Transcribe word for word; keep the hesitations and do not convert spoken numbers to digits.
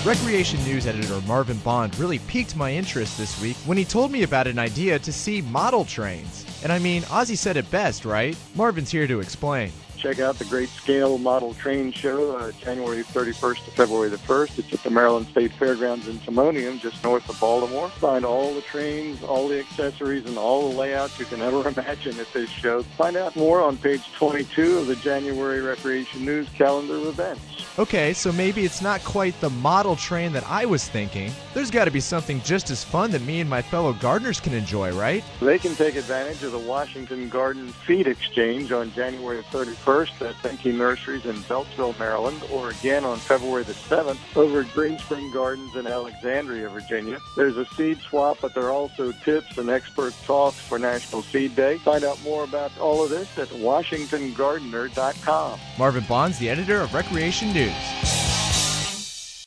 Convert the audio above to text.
Recreation News editor Marvin Bond really piqued my interest this week when he told me about an idea to see model trains. And I mean, Ozzy said it best, right? Marvin's here to explain. Check out the Great Scale Model Train Show, uh, January thirty-first to February the first. It's at the Maryland State Fairgrounds in Timonium, just north of Baltimore. Find all the trains, all the accessories, and all the layouts you can ever imagine at this show. Find out more on page twenty-two of the January Recreation News calendar of events. Okay, so maybe it's not quite the model train that I was thinking. There's got to be something just as fun that me and my fellow gardeners can enjoy, right? They can take advantage of the Washington Garden Feed Exchange on January thirty-first at Benke Nurseries in Beltsville, Maryland, or again on February the seventh over at Green Spring Gardens in Alexandria, Virginia. There's a seed swap, but there are also tips and expert talks for National Seed Day. Find out more about all of this at washington gardener dot com. Marvin Bond's the editor of Recreation News.